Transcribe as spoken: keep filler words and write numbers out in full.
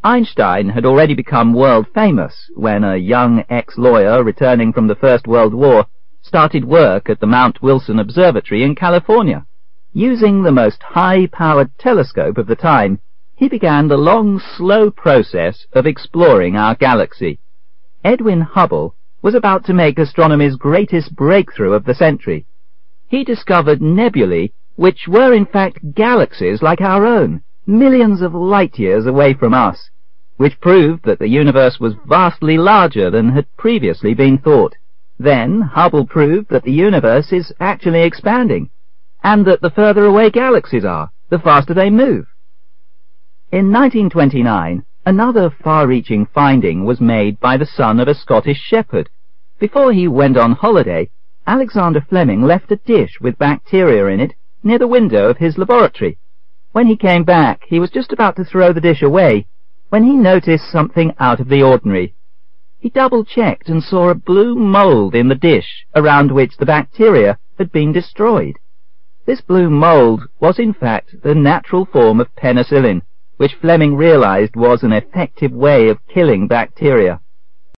Einstein had already become world famous when a young ex-lawyer returning from the First World War started work at the Mount Wilson Observatory in California. Using the most high-powered telescope of the time, he began the long, slow process of exploring our galaxy. Edwin Hubble was about to make astronomy's greatest breakthrough of the century. He discovered nebulae which were in fact galaxies like our own, millions of light-years away from us, which proved that the universe was vastly larger than had previously been thought. Then Hubble proved that the universe is actually expanding, and that the further away galaxies are, the faster they move. In nineteen twenty-nine, another far-reaching finding was made by the son of a Scottish shepherd. Before he went on holiday, Alexander Fleming left a dish with bacteria in it near the window of his laboratory. When he came back, he was just about to throw the dish away when he noticed something out of the ordinary. He double-checked and saw a blue mold in the dish around which the bacteria had been destroyed. This blue mold was in fact the natural form of penicillin, which Fleming realized was an effective way of killing bacteria.